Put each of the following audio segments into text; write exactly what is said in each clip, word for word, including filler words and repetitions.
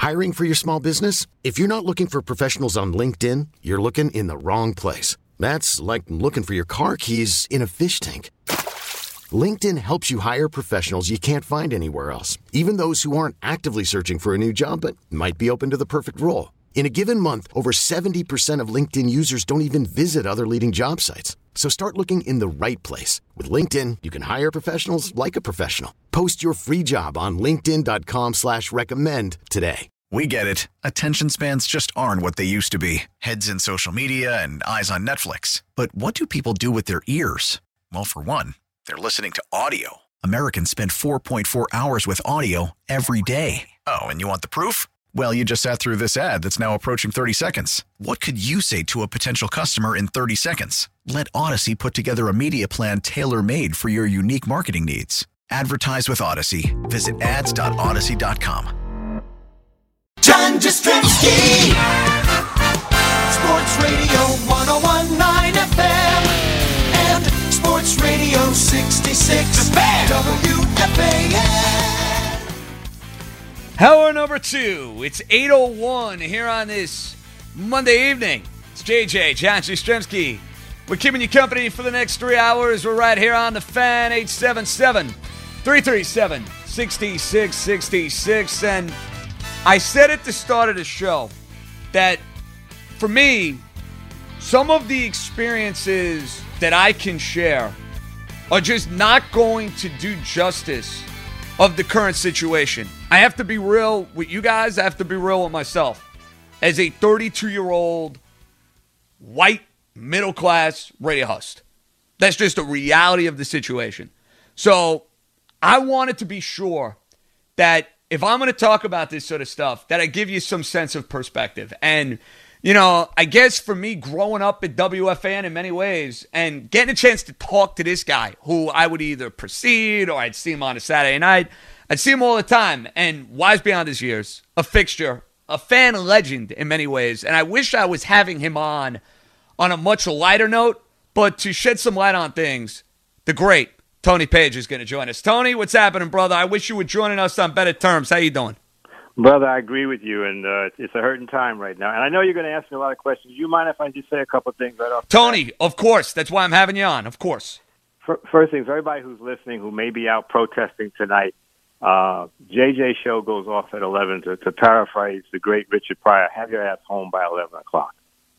Hiring for your small business? If you're not looking for professionals on LinkedIn, you're looking in the wrong place. That's like looking for your car keys in a fish tank. LinkedIn helps you hire professionals you can't find anywhere else, even those who aren't actively searching for a new job but might be open to the perfect role. In a given month, over seventy percent of LinkedIn users don't even visit other leading job sites. So start looking in the right place. With LinkedIn, you can hire professionals like a professional. Post your free job on linkedin.com slash recommend today. We get it. Attention spans just aren't what they used to be. Heads in social media and eyes on Netflix. But what do people do with their ears? Well, for one, they're listening to audio. Americans spend four point four hours with audio every day. Oh, and you want the proof? Well, you just sat through this ad that's now approaching thirty seconds. What could you say to a potential customer in thirty seconds? Let Odyssey put together a media plan tailor-made for your unique marketing needs. Advertise with Odyssey. Visit ads dot odyssey dot com. John Jastrzemski, Sports Radio one oh one point nine F M and Sports Radio sixty-six W F A N. Hour number two. It's eight oh one here on this Monday evening. It's J J, John Jastrzemski. We're keeping you company for the next three hours. We're right here on the Fan, eight seven seven, three three seven, six six six six. And I said at the start of the show that for me, some of the experiences that I can share are just not going to do justice of the current situation. I have to be real with you guys. I have to be real with myself. As a thirty-two-year-old white middle-class radio host, that's just a reality of the situation. So I wanted to be sure that if I'm going to talk about this sort of stuff, that I give you some sense of perspective. And, you know, I guess for me growing up at W F A N in many ways and getting a chance to talk to this guy who I would either precede or I'd see him on a Saturday night, I'd see him all the time. And wise beyond his years, a fixture, a fan legend in many ways. And I wish I was having him on on a much lighter note, but to shed some light on things, the great Tony Page is going to join us. Tony, what's happening, brother? I wish you were joining us on better terms. How you doing? Brother, I agree with you, and uh, it's a hurting time right now. And I know you're going to ask me a lot of questions. You mind if I just say a couple of things right off? Tony, of course. That's why I'm having you on, of course. First thing, for everybody who's listening who may be out protesting tonight, uh, J J show goes off at eleven. To, to paraphrase the great Richard Pryor, have your ass home by eleven o'clock.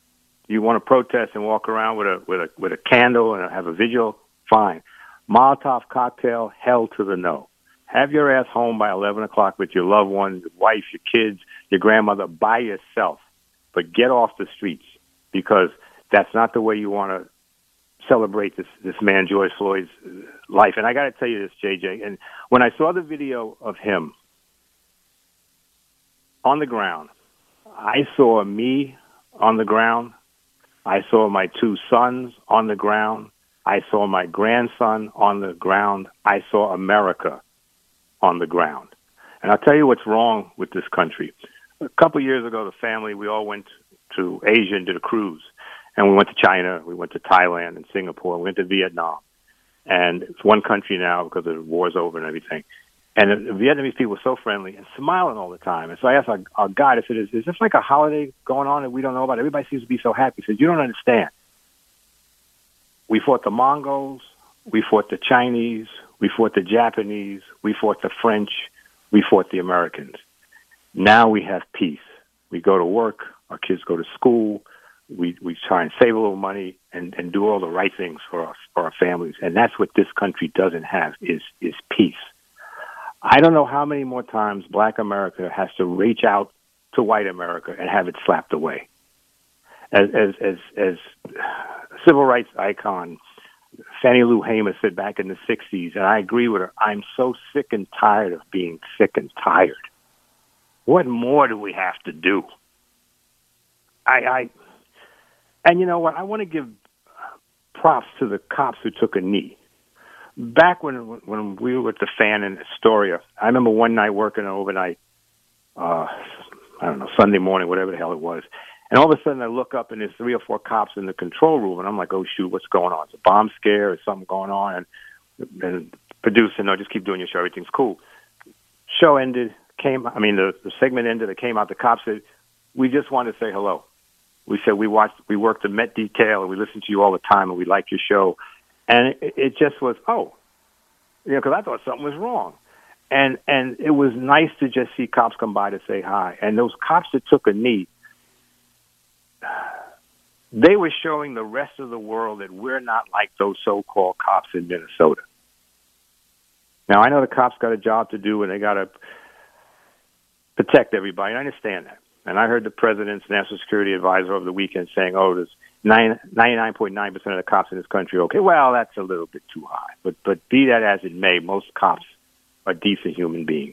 You want to protest and walk around with a with a with a candle and have a vigil? Fine. Molotov cocktail, hell to the no. Have your ass home by eleven o'clock with your loved ones, your wife, your kids, your grandmother, by yourself. But get off the streets, because that's not the way you want to celebrate this, this man, George Floyd's life. And I got to tell you this, J J, and when I saw the video of him on the ground, I saw me on the ground. I saw my two sons on the ground. I saw my grandson on the ground. I saw America on the ground. And I'll tell you what's wrong with this country. A couple of years ago, the family, we all went to Asia and did a cruise. And we went to China, we went to Thailand and Singapore, we went to Vietnam. And it's one country now because the war's over and everything. And the Vietnamese people were so friendly and smiling all the time. And so I asked our, our guide, I said, is, is this like a holiday going on that we don't know about? Everybody seems to be so happy. He said, you don't understand. We fought the Mongols, we fought the Chinese, we fought the Japanese, we fought the French, we fought the Americans. Now we have peace. We go to work, our kids go to school, we, we try and save a little money and, and do all the right things for us, for our families. And that's what this country doesn't have, is, is peace. I don't know how many more times Black America has to reach out to white America and have it slapped away. As as as, as civil rights icon Fannie Lou Hamer said back in the sixties, and I agree with her, I'm so sick and tired of being sick and tired. What more do we have to do? I, I and you know what? I want to give props to the cops who took a knee. Back when when we were at the Fan in Astoria, I remember one night working overnight, uh, I don't know, Sunday morning, whatever the hell it was. And all of a sudden I look up and there's three or four cops in the control room, and I'm like, oh, shoot, what's going on? Is a bomb scare? Is something going on? And, and producer, no, just keep doing your show. Everything's cool. Show ended, came, I mean, the, the segment ended, it came out, the cops said, we just wanted to say hello. We said we watched, we worked the Met detail, and we listen to you all the time, and we like your show. And it, it just was, oh, you know, because I thought something was wrong. And and it was nice to just see cops come by to say hi. And those cops that took a knee, they were showing the rest of the world that we're not like those so-called cops in Minnesota. Now, I know the cops got a job to do, and they got to protect everybody. I understand that. And I heard the president's national security advisor over the weekend saying, oh, there's ninety-nine point nine percent of the cops in this country. Okay, well, that's a little bit too high. But but be that as it may, most cops are decent human beings.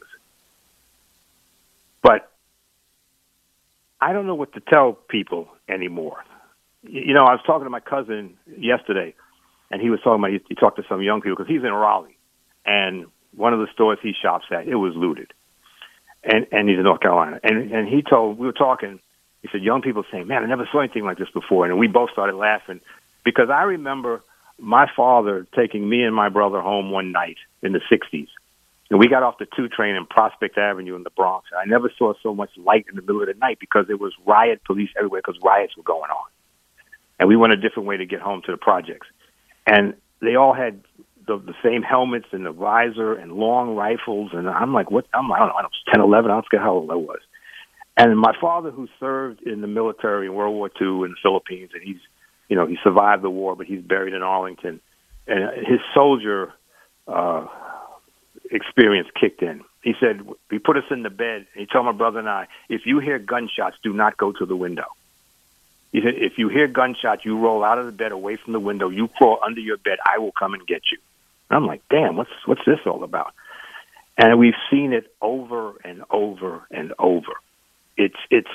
But I don't know what to tell people anymore. You know, I was talking to my cousin yesterday, and he was talking about, he talked to some young people, because he's in Raleigh, and one of the stores he shops at, it was looted. And and he's in North Carolina. And and he told, we were talking, he said, young people saying, man, I never saw anything like this before. And we both started laughing, because I remember my father taking me and my brother home one night in the sixties. And we got off the two train in Prospect Avenue in the Bronx. I never saw so much light in the middle of the night, because there was riot police everywhere, because riots were going on. And we went a different way to get home to the projects. And they all had the, the same helmets and the visor and long rifles. And I'm like, what? I'm, I don't know, I was ten, eleven. I don't forget how old I was. And my father, who served in the military in World War Two in the Philippines, and he's, you know, he survived the war, but he's buried in Arlington. And his soldier uh, experience kicked in. He said, he put us in the bed, and he told my brother and I, if you hear gunshots, do not go to the window. He said, if you hear gunshots, you roll out of the bed away from the window, you crawl under your bed, I will come and get you. And I'm like, damn, what's what's this all about? And we've seen it over and over and over. It's, it's,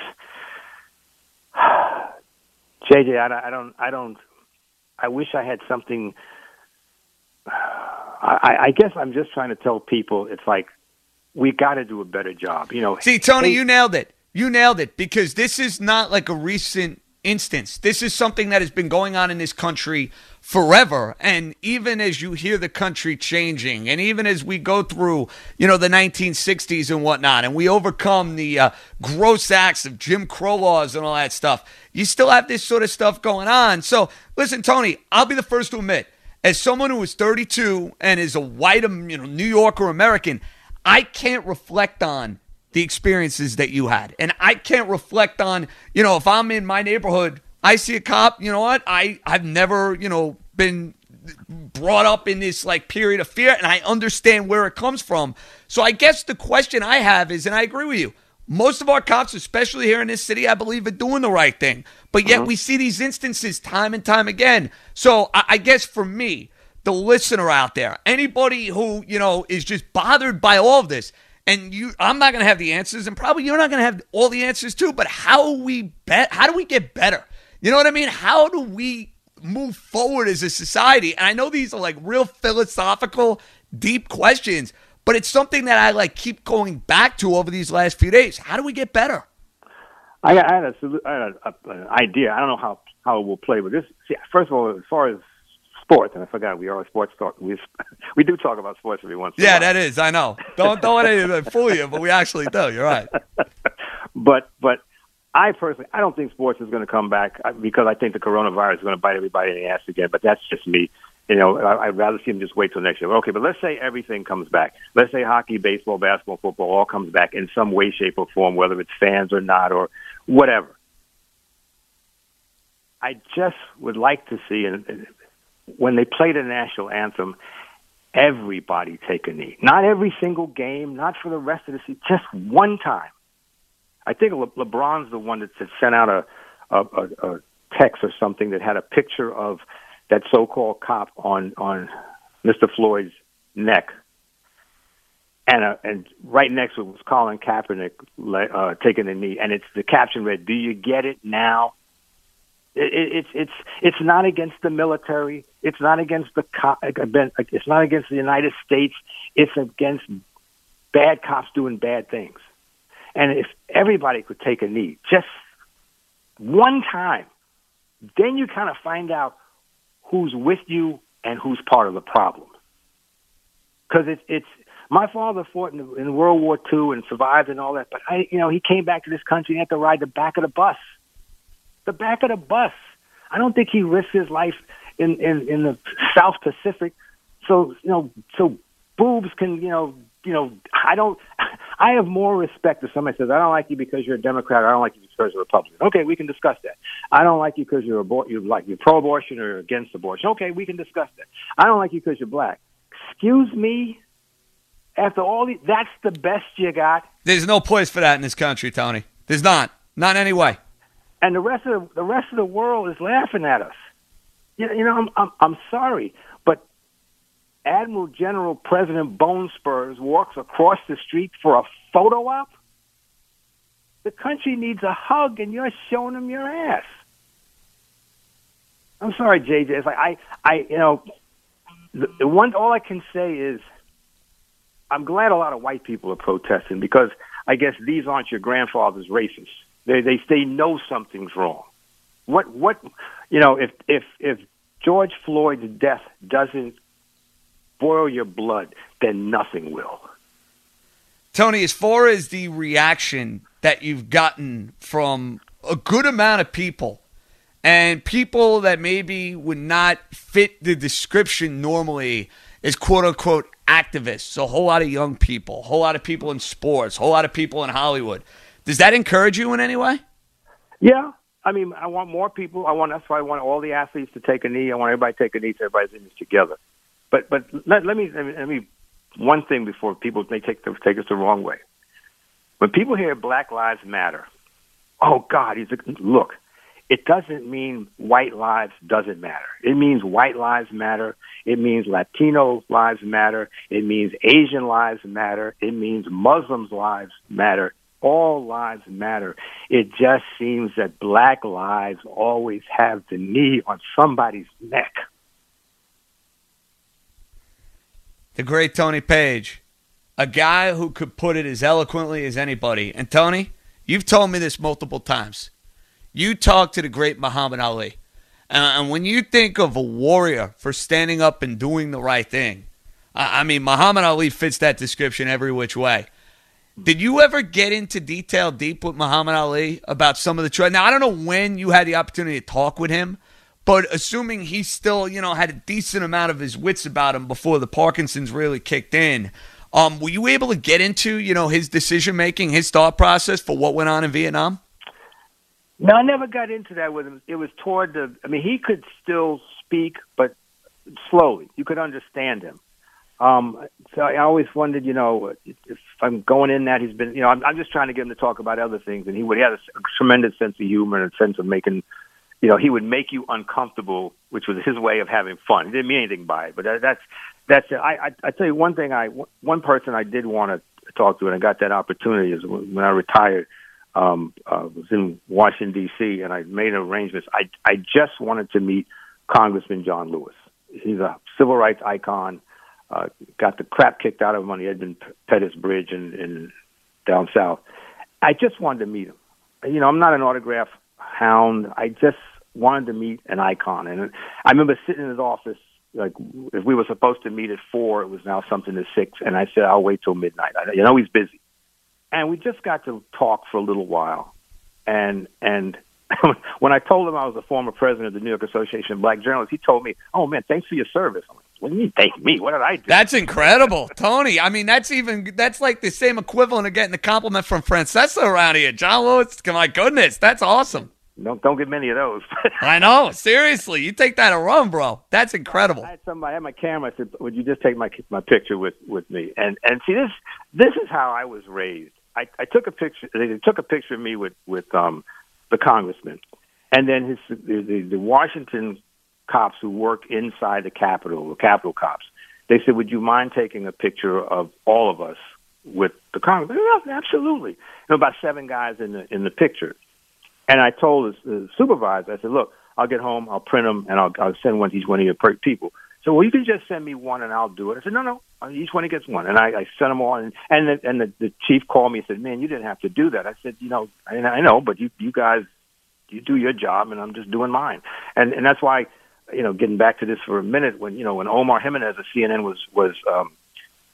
J J, I, I don't, I don't, I wish I had something, I, I guess I'm just trying to tell people, it's like, we got to do a better job. You know. See, Tony, hey, you nailed it. You nailed it, because this is not like a recent instance. This is something that has been going on in this country forever. And even as you hear the country changing, and even as we go through, you know, the nineteen sixties and whatnot, and we overcome the uh, gross acts of Jim Crow laws and all that stuff, you still have this sort of stuff going on. So listen, Tony, I'll be the first to admit, as someone who is thirty-two and is a white, you know, New Yorker American, I can't reflect on the experiences that you had. And I can't reflect on, you know, if I'm in my neighborhood, I see a cop, you know what? I, I've never, you know, been brought up in this like period of fear, and I understand where it comes from. So I guess the question I have is, and I agree with you, most of our cops, especially here in this city, I believe are doing the right thing. But yet uh-huh. we see these instances time and time again. So I, I guess for me, the listener out there, anybody who, you know, is just bothered by all of this, and you, I'm not going to have the answers, and probably you're not going to have all the answers too, but how we bet, how do we get better? You know what I mean? How do we move forward as a society? And I know these are like real philosophical, deep questions, but it's something that I like keep going back to over these last few days. How do we get better? I, I had, a, I had a, a, an idea. I don't know how, how it will play, but this, see, first of all, as far as sports, and I forgot we are a sports talk. We we do talk about sports every once in yeah, a while. Yeah, that is. I know. Don't don't let anyone fool you, but we actually do. You're right. but but I personally, I don't think sports is going to come back, because I think the coronavirus is going to bite everybody in the ass again. But that's just me. You know, I, I'd rather see them just wait till next year. Okay, but let's say everything comes back. Let's say hockey, baseball, basketball, football all comes back in some way, shape, or form, whether it's fans or not or whatever. I just would like to see, and when they play the national anthem, everybody take a knee. Not every single game, not for the rest of the season, just one time. I think Le- LeBron's the one that sent out a, a, a, a text or something that had a picture of that so-called cop on, on Mister Floyd's neck. And uh, and right next to it was Colin Kaepernick uh, taking a knee. And it's the caption read, "Do you get it now?" It, it, it's it's it's not against the military. It's not against the co- It's not against the United States. It's against bad cops doing bad things. And if everybody could take a knee just one time, then you kind of find out who's with you and who's part of the problem. Because it's it's My father fought in, in World War Two and survived and all that, but I, you know, he came back to this country and had to ride the back of the bus. The back of the bus. I don't think he risked his life in, in, in the South Pacific. So, you know, so boobs can, you know, you know, I don't, I have more respect if somebody says, I don't like you because you're a Democrat, or I don't like you because you're a Republican. Okay, we can discuss that. I don't like you because you're abor- you're like you're pro-abortion or against abortion. Okay, we can discuss that. I don't like you because you're black. Excuse me? After all these, that's the best you got? There's no place for that in this country, Tony. There's not. Not in any way. And the rest of the, the rest of the world is laughing at us. You, you know, I'm, I'm I'm sorry, but Admiral General President Bone Spurs walks across the street for a photo op? The country needs a hug, and you're showing him your ass. I'm sorry, J J. It's like I, I, you know, the, the one. All I can say is, I'm glad a lot of white people are protesting because I guess these aren't your grandfather's races. They they they know something's wrong. What what you know if if if George Floyd's death doesn't boil your blood, then nothing will. Tony, as far as the reaction that you've gotten from a good amount of people, and people that maybe would not fit the description normally as quote-unquote activists, a whole lot of young people, a whole lot of people in sports, a whole lot of people in Hollywood, does that encourage you in any way? Yeah. I mean, I want more people. I want That's why I want all the athletes to take a knee. I want everybody to take a knee so everybody's in this together. But but let, let me let me let me one thing before people they take take us the wrong way. When people hear Black Lives Matter, oh God, he's a, look. It doesn't mean white lives doesn't matter. It means white lives matter. It means Latino lives matter. It means Asian lives matter. It means Muslims' lives matter. All lives matter. It just seems that black lives always have the knee on somebody's neck. The great Tony Page, a guy who could put it as eloquently as anybody. And Tony, you've told me this multiple times. You talk to the great Muhammad Ali. And when you think of a warrior for standing up and doing the right thing, I mean, Muhammad Ali fits that description every which way. Did you ever get into detail deep with Muhammad Ali about some of the choices? Now, I don't know when you had the opportunity to talk with him, but assuming he still, you know, had a decent amount of his wits about him before the Parkinson's really kicked in, um, were you able to get into, you know, his decision-making, his thought process for what went on in Vietnam? No, I never got into that with him. It was toward the, I mean, he could still speak, but slowly. You could understand him. Um, so I always wondered, you know, if I'm going in that he's been, you know, I'm, I'm just trying to get him to talk about other things. And he would, he had a, a tremendous sense of humor and a sense of making, you know, he would make you uncomfortable, which was his way of having fun. He didn't mean anything by it, but that, that's, that's it. I, I, I tell you one thing, I, one person I did want to talk to, and I got that opportunity is when I retired, um, uh, was in Washington, D C, and I made arrangements. I, I just wanted to meet Congressman John Lewis. He's a civil rights icon. Uh, got the crap kicked out of him on the Edmund Pettus Bridge in, in down south. I just wanted to meet him. You know, I'm not an autograph hound. I just wanted to meet an icon. And I remember sitting in his office, like if we were supposed to meet at four, it was now something to six. And I said, I'll wait till midnight. I, you know, he's busy. And we just got to talk for a little while. And and when I told him I was the former president of the New York Association of Black Journalists, he told me, oh, man, thanks for your service. I'm like, what do you mean, thank me? What did I do? That's incredible, Tony. I mean, that's even that's like the same equivalent of getting a compliment from Francesca around here. John Lewis, my goodness, that's awesome. Don't don't get many of those. I know, seriously, you take that a run, bro. That's incredible. I had somebody I had my camera. I said, "Would you just take my my picture with, with me?" And and see this this is how I was raised. I, I took a picture. They took a picture of me with with um the congressman, and then his the, the, the Washington cops who work inside the Capitol, the Capitol cops, they said, would you mind taking a picture of all of us with the Congress? Yeah, absolutely. You know, about seven guys in the in the picture. And I told the supervisor, I said, look, I'll get home, I'll print them, and I'll, I'll send one to each one of your people. So, well, you can just send me one and I'll do it. I said, no, no, each one gets one. And I, I sent them all. And, and, the, and the, the chief called me and said, man, you didn't have to do that. I said, you know, I, I know, but you, you guys, you do your job and I'm just doing mine. And, and that's why, you know, getting back to this for a minute, when, you know, when Omar Jimenez of C N N was, was um,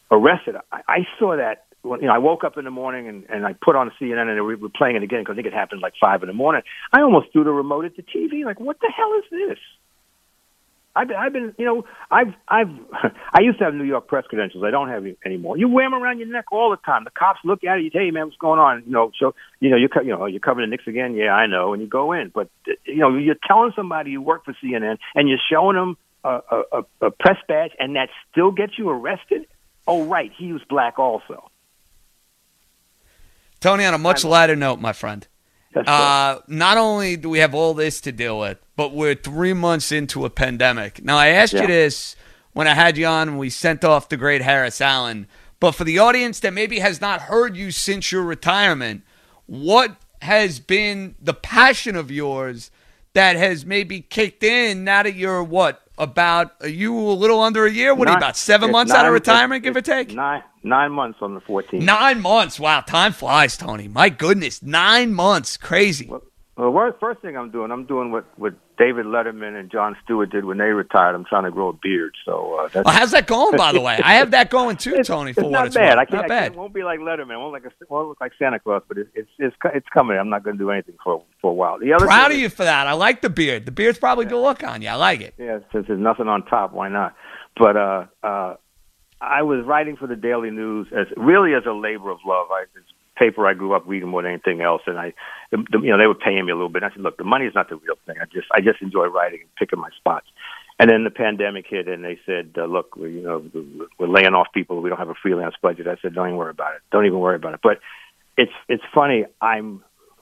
arrested. I, I saw that. When, you know, I woke up in the morning and, and I put on C N N and they were playing it again because I think it happened like five in the morning. I almost threw the remote at the T V. Like, what the hell is this? I've been, I've been, you know, I've, I've, I used to have New York press credentials. I don't have any anymore. You wear them around your neck all the time. The cops look at it. You say, "Hey, man, what's going on?" You know, so you know, you you know, you're covering the Knicks again. Yeah, I know. And you go in, but you know, you're telling somebody you work for C N N and you're showing them a, a, a press badge, and that still gets you arrested. Oh, right, he was black also. Tony, on a much I'm, lighter note, my friend. Uh, not only do we have all this to deal with, but we're three months into a pandemic. Now, I asked yeah. you this when I had you on and we sent off the great Harris Allen, but for the audience that maybe has not heard you since your retirement, what has been the passion of yours that has maybe kicked in now that you're, what, about, are you a little under a year? What nine, are you, about seven months nine, out of retirement, give or take? Nine, nine months on the fourteenth. Nine months. Wow, time flies, Tony. My goodness, nine months. Crazy. Well, well the first thing I'm doing, I'm doing what, what David Letterman and Jon Stewart did when they retired. I'm trying to grow a beard. So uh, that's, well, how's that going, by the way? I have that going too, Tony. For it's what not it's bad. worth. I can't, not I bad. can't, it won't be like Letterman. It won't, like a, won't look like Santa Claus, but it, it's it's it's coming. I'm not going to do anything for for a while. The other Proud of is, you for that. I like the beard. The beard's probably yeah. good look on you. I like it. Yeah, since there's nothing on top, why not? But uh, uh, I was writing for the Daily News as really as a labor of love. I, it's paper I grew up reading more than anything else, and I, the, the, you know, they were paying me a little bit. I said, look, the money is not the real thing. I just, I just enjoy writing and picking my spots. And then the pandemic hit, and they said, uh, look, we, you know, we're laying off people. We don't have a freelance budget. I said, don't even worry about it. Don't even worry about it. But it's, it's funny. I'm,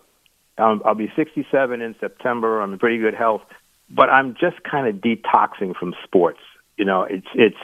I'm I'll be sixty-seven in September. I'm in pretty good health, but I'm just kind of detoxing from sports. You know, it's, it's,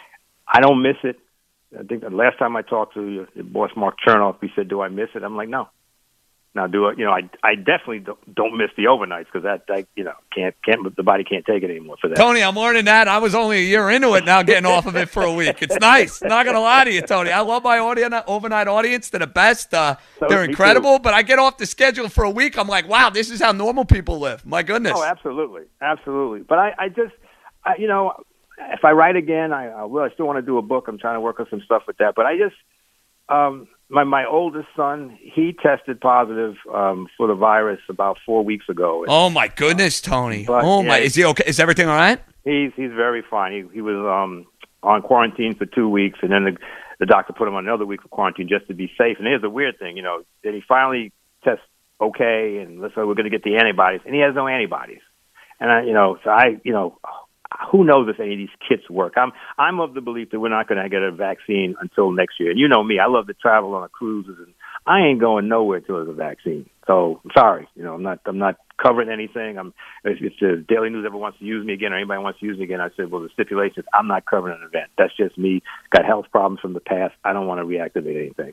I don't miss it. I think the last time I talked to your, your boss, Mark Chernoff, he said, do I miss it? I'm like, no. Now, do I, you know, I, I definitely don't, don't miss the overnights because that, I, you know, can't, can't, the body can't take it anymore for that. Tony, I'm learning that. I was only a year into it now, getting off of it for a week. It's nice. Not going to lie to you, Tony. I love my audio, overnight audience. They're the best. Uh, so, they're incredible, but I get off the schedule for a week. I'm like, wow, this is how normal people live. My goodness. Oh, absolutely. Absolutely. But I, I just, I, you know, if I write again, I, I will. I still want to do a book. I'm trying to work on some stuff with that. But I just, um, my my oldest son, he tested positive um, for the virus about four weeks ago. And, oh my goodness, Tony! But, oh yeah, my, is he okay? Is everything all right? He's he's very fine. He he was um, on quarantine for two weeks, and then the the doctor put him on another week of quarantine just to be safe. And here's the weird thing, you know, that he finally tests okay, and let's say we're going to get the antibodies, and he has no antibodies. And I, you know, so I, you know. Who knows if any of these kits work? I'm I'm of the belief that we're not going to get a vaccine until next year. And you know me, I love to travel on the cruises, and I ain't going nowhere until there's a vaccine. So sorry, you know, I'm not I'm not covering anything. I'm if, if the Daily News ever wants to use me again, or anybody wants to use me again, I said, well, the stipulation is I'm not covering an event. That's just me. Got health problems from the past. I don't want to reactivate anything.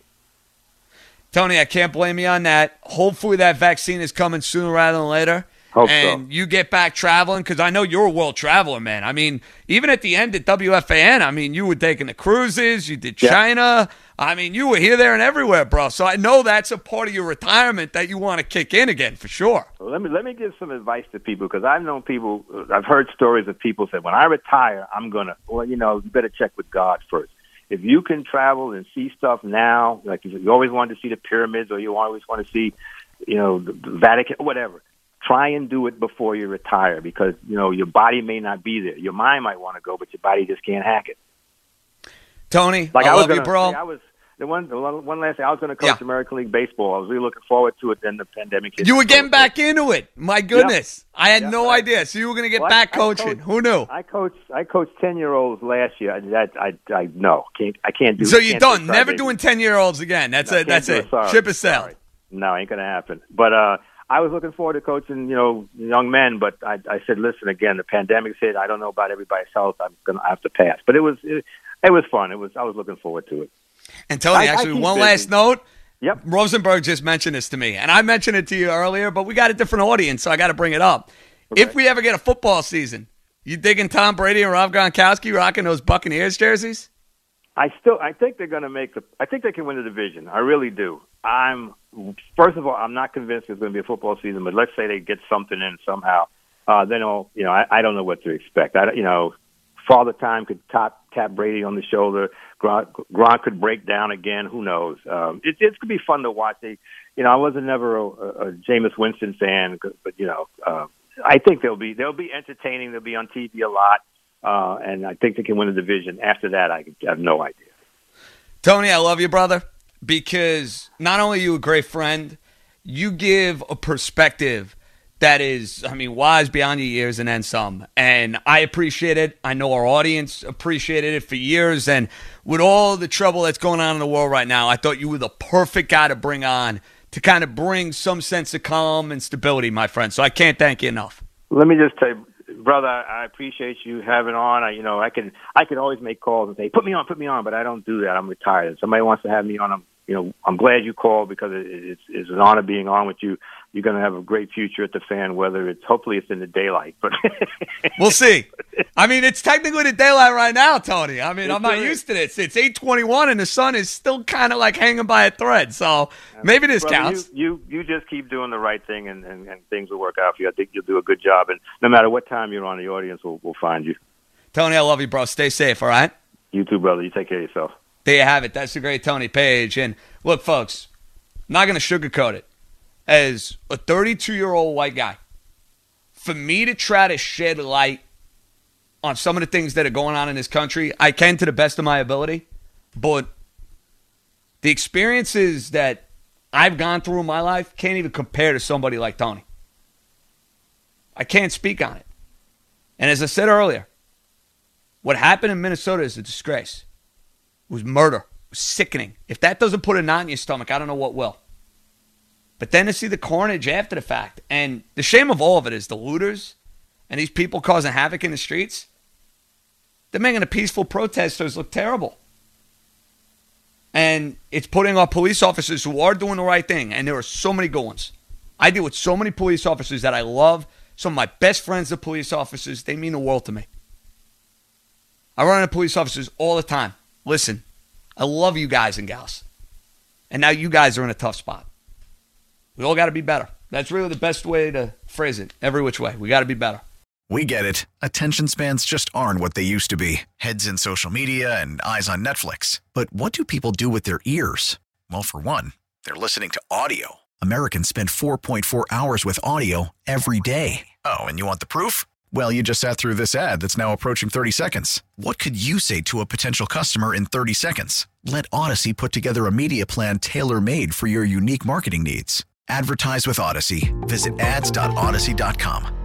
Tony, I can't blame you on that. Hopefully that vaccine is coming sooner rather than later. Hope and so. You get back traveling, because I know you're a world traveler, man. I mean, even at the end at W F A N, I mean, you were taking the cruises, you did China. Yeah. I mean, you were here, there, and everywhere, bro. So I know that's a part of your retirement that you want to kick in again, for sure. Well, let me let me give some advice to people, because I've known people, I've heard stories of people say, when I retire, I'm going to, well, you know, you better check with God first. If you can travel and see stuff now, like you always wanted to see the pyramids, or you always want to see, you know, the Vatican, whatever. Try and do it before you retire, because, you know, your body may not be there. Your mind might want to go, but your body just can't hack it. Tony, like I, I love was you, bro. I was the one, the one last thing. I was going to coach yeah. American League Baseball. I was really looking forward to it. Then the pandemic hit. You were getting back into it. My goodness, yep. I had yep. no I, idea. So you were going to get well, back I, coaching. I coached, Who knew? I coached. I coached ten year olds last year. That I, I, I no, can't. I can't do. So you're can't done. Do Never baby. doing ten year olds again. That's no, it. That's it. it. Ship has sailed. Sorry. No, ain't going to happen. But uh. I was looking forward to coaching, you know, young men, but I, I said, listen, again, the pandemic's hit. I don't know about everybody's health. I'm going to have to pass. But it was, it, it was fun. It was. I was looking forward to it. And Tony, I, actually, I one busy. last note. Yep. Rosenberg just mentioned this to me, and I mentioned it to you earlier, but we got a different audience, so I got to bring it up. Okay. If we ever get a football season, you digging Tom Brady and Rob Gronkowski rocking those Buccaneers jerseys? I still, I think they're going to make the. I think they can win the division. I really do. I'm. First of all, I'm not convinced there's going to be a football season, but let's say they get something in somehow. Uh, then, I'll, you know, I, I don't know what to expect. I, you know, Father Time could tap, tap Brady on the shoulder. Gronk, Gronk could break down again. Who knows? Um, it, it's going to be fun to watch. They, you know, I wasn't never a, a Jameis Winston fan, but, you know, uh, I think they'll be they'll be entertaining. They'll be on T V a lot, uh, and I think they can win the division. After that, I have no idea. Tony, I love you, brother, because not only are you a great friend, you give a perspective that is, I mean, wise beyond your years and then some. And I appreciate it. I know our audience appreciated it for years. And with all the trouble that's going on in the world right now, I thought you were the perfect guy to bring on to kind of bring some sense of calm and stability, my friend. So I can't thank you enough. Let me just tell you, brother, I appreciate you having on. I, you know, I can I can always make calls and say, put me on, put me on, but I don't do that. I'm retired. If somebody wants to have me on, I'm, you know, I'm glad you called because it, it's, it's an honor being on with you. You're going to have a great future at the Fan, whether it's, hopefully it's in the daylight. But we'll see. I mean, it's technically the daylight right now, Tony. I mean, it's I'm not used to this. It's eight twenty-one and the sun is still kind of like hanging by a thread. So maybe this Brother, counts. You, you you just keep doing the right thing and, and, and things will work out for you. I think you'll do a good job. And no matter what time you're on, the audience will, will find you. Tony, I love you, bro. Stay safe, all right? You too, brother. You take care of yourself. There you have it. That's the great Tony Page. And look, folks, I'm not going to sugarcoat it. As a thirty-two-year-old white guy, for me to try to shed light on some of the things that are going on in this country, I can to the best of my ability. But the experiences that I've gone through in my life can't even compare to somebody like Tony. I can't speak on it. And as I said earlier, what happened in Minnesota is a disgrace. It was murder. It was sickening. If that doesn't put a knot in your stomach, I don't know what will. But then to see the carnage after the fact, and the shame of all of it is the looters and these people causing havoc in the streets, they're making the peaceful protesters look terrible. And it's putting our police officers who are doing the right thing, and there are so many good ones. I deal with so many police officers that I love. Some of my best friends are police officers. They mean the world to me. I run into police officers all the time. Listen, I love you guys and gals. And now you guys are in a tough spot. We all got to be better. That's really the best way to phrase it. Every which way. We got to be better. We get it. Attention spans just aren't what they used to be. Heads in social media and eyes on Netflix. But what do people do with their ears? Well, for one, they're listening to audio. Americans spend four point four hours with audio every day. Oh, and you want the proof? Well, you just sat through this ad that's now approaching thirty seconds. What could you say to a potential customer in thirty seconds? Let Odyssey put together a media plan tailor-made for your unique marketing needs. Advertise with Odyssey. Visit ads dot odyssey dot com.